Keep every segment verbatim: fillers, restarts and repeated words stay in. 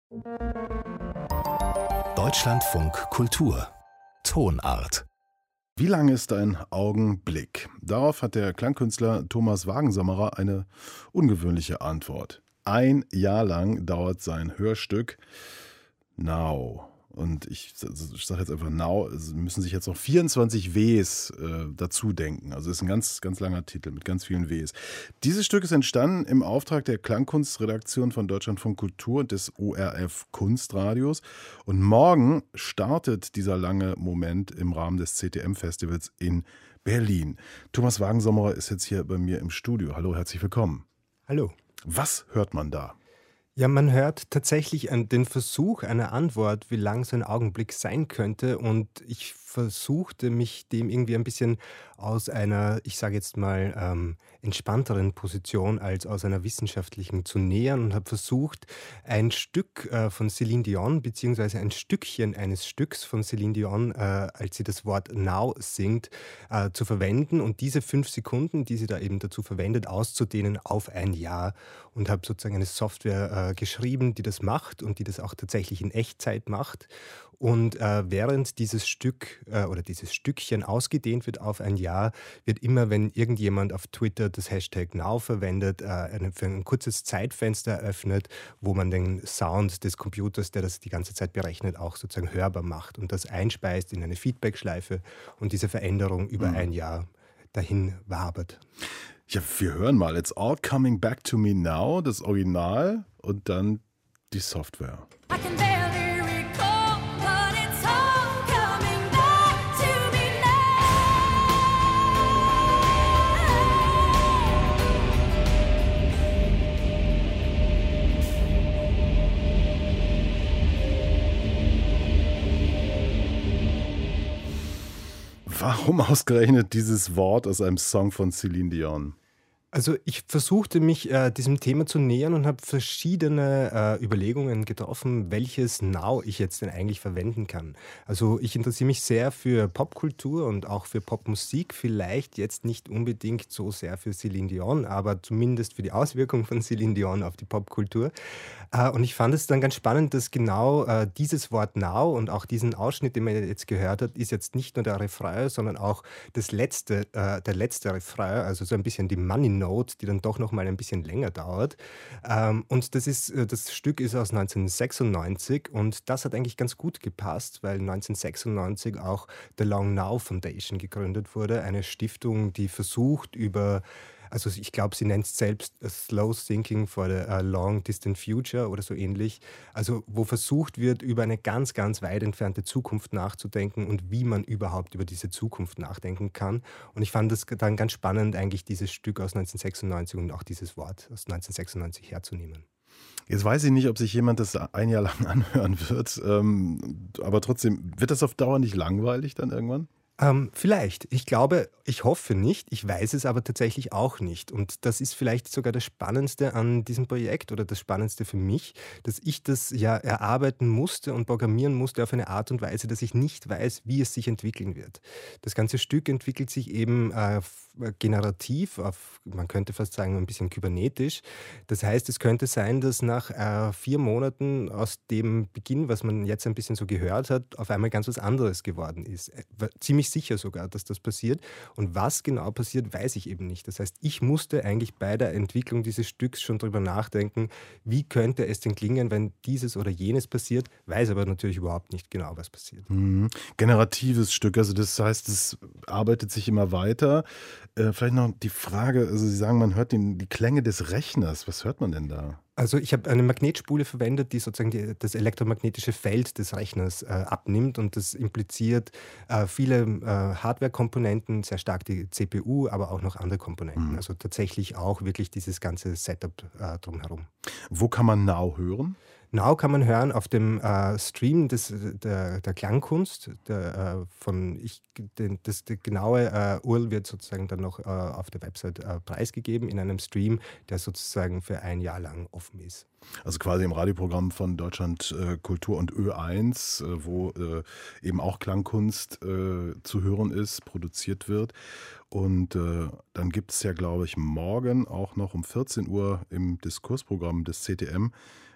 Deutschlandfunk Kultur Tonart. Wie lang ist ein Augenblick? Darauf hat der Klangkünstler Thomas Wagensommerer eine ungewöhnliche Antwort. Ein Jahr lang dauert sein Hörstück Now. Und ich, ich sage jetzt einfach Now, es müssen sich jetzt noch vierundzwanzig Ws äh, dazu denken. Also es ist ein ganz, ganz langer Titel mit ganz vielen Ws. Dieses Stück ist entstanden im Auftrag der Klangkunstredaktion von Deutschlandfunk Kultur und des O R F Kunstradios. Und morgen startet dieser lange Moment im Rahmen des C T M-Festivals in Berlin. Thomas Wagensommerer ist jetzt hier bei mir im Studio. Hallo, herzlich willkommen. Hallo. Was hört man da? Ja, man hört tatsächlich an den Versuch einer Antwort, wie lang so ein Augenblick sein könnte. Und ich versuchte mich dem irgendwie ein bisschen aus einer, ich sage jetzt mal, ähm, entspannteren Position als aus einer wissenschaftlichen zu nähern und habe versucht, ein Stück äh, von Celine Dion, beziehungsweise ein Stückchen eines Stücks von Celine Dion, äh, als sie das Wort Now singt, äh, zu verwenden und diese fünf Sekunden, die sie da eben dazu verwendet, auszudehnen auf ein Jahr und habe sozusagen eine Software äh, geschrieben, die das macht und die das auch tatsächlich in Echtzeit macht. Und äh, während dieses Stück äh, oder dieses Stückchen ausgedehnt wird auf ein Jahr, wird immer, wenn irgendjemand auf Twitter das Hashtag Now verwendet, äh, eine, für ein kurzes Zeitfenster eröffnet, wo man den Sound des Computers, der das die ganze Zeit berechnet, auch sozusagen hörbar macht und das einspeist in eine Feedbackschleife und diese Veränderung über Mhm. ein Jahr dahin wabert. Ja, wir hören mal. It's all coming back to me now, das Original und dann die Software. I can barely recall, but it's all coming back to me Warum ausgerechnet dieses Wort aus einem Song von Celine Dion? Also ich versuchte mich äh, diesem Thema zu nähern und habe verschiedene äh, Überlegungen getroffen, welches Now ich jetzt denn eigentlich verwenden kann. Also ich interessiere mich sehr für Popkultur und auch für Popmusik, vielleicht jetzt nicht unbedingt so sehr für Celine Dion, aber zumindest für die Auswirkung von Celine Dion auf die Popkultur. Äh, und ich fand es dann ganz spannend, dass genau äh, dieses Wort Now und auch diesen Ausschnitt, den man jetzt gehört hat, ist jetzt nicht nur der Refrain, sondern auch das letzte, äh, der letzte Refrain, also so ein bisschen die Money Note, die dann doch noch mal ein bisschen länger dauert. Ähm, und das, ist, äh, das Stück ist aus neunzehnhundertsechsundneunzig und das hat eigentlich ganz gut gepasst, weil neunzehnhundertsechsundneunzig auch The Long Now Foundation gegründet wurde, eine Stiftung, die versucht über, also ich glaube, sie nennt es selbst a Slow Thinking for the uh, Long Distant Future oder so ähnlich, also wo versucht wird, über eine ganz, ganz weit entfernte Zukunft nachzudenken und wie man überhaupt über diese Zukunft nachdenken kann. Und ich fand es dann ganz spannend, eigentlich dieses Stück aus neunzehnhundertsechsundneunzig und auch dieses Wort aus neunzehnhundertsechsundneunzig herzunehmen. Jetzt weiß ich nicht, ob sich jemand das ein Jahr lang anhören wird, ähm, aber trotzdem, wird das auf Dauer nicht langweilig dann irgendwann? Ähm, vielleicht. Ich glaube, ich hoffe nicht. Ich weiß es aber tatsächlich auch nicht. Und das ist vielleicht sogar das Spannendste an diesem Projekt oder das Spannendste für mich, dass ich das ja erarbeiten musste und programmieren musste auf eine Art und Weise, dass ich nicht weiß, wie es sich entwickeln wird. Das ganze Stück entwickelt sich eben äh, f- generativ, auf, man könnte fast sagen ein bisschen kybernetisch. Das heißt, es könnte sein, dass nach äh, vier Monaten aus dem Beginn, was man jetzt ein bisschen so gehört hat, auf einmal ganz was anderes geworden ist. Äh, Ziemlich sicher sogar, dass das passiert. Und was genau passiert, weiß ich eben nicht. Das heißt, ich musste eigentlich bei der Entwicklung dieses Stücks schon drüber nachdenken, wie könnte es denn klingen, wenn dieses oder jenes passiert, weiß aber natürlich überhaupt nicht genau, was passiert. Mhm. Generatives Stück, also das heißt, es arbeitet sich immer weiter. Äh, vielleicht noch die Frage, also Sie sagen, man hört den, die Klänge des Rechners. Was hört man denn da? Also ich habe eine Magnetspule verwendet, die sozusagen die, das elektromagnetische Feld des Rechners äh, abnimmt und das impliziert äh, viele äh, Hardware-Komponenten, sehr stark die C P U, aber auch noch andere Komponenten. Mhm. Also tatsächlich auch wirklich dieses ganze Setup äh, drumherum. Wo kann man Now hören? Now kann man hören auf dem äh, Stream des, der, der Klangkunst. Der, äh, von ich, den, das, die genaue äh, U R L wird sozusagen dann noch äh, auf der Website äh, preisgegeben in einem Stream, der sozusagen für ein Jahr lang offen ist. Also quasi im Radioprogramm von Deutschland äh, Kultur und Ö eins, äh, wo äh, eben auch Klangkunst äh, zu hören ist, produziert wird. Und äh, dann gibt es ja, glaube ich, morgen auch noch um vierzehn Uhr im Diskursprogramm des C T M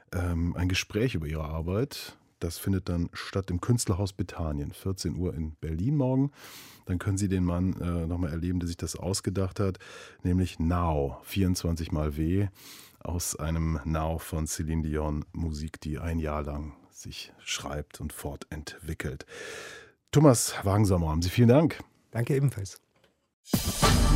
ähm, ein Gespräch über ihre Arbeit. Das findet dann statt im Künstlerhaus Bethanien, vierzehn Uhr in Berlin morgen. Dann können Sie den Mann äh, nochmal erleben, der sich das ausgedacht hat, nämlich Now, vierundzwanzig mal W, aus einem Now von Celine Dion, Musik, die ein Jahr lang sich schreibt und fortentwickelt. Thomas Wagensommer, haben Sie vielen Dank. Danke ebenfalls.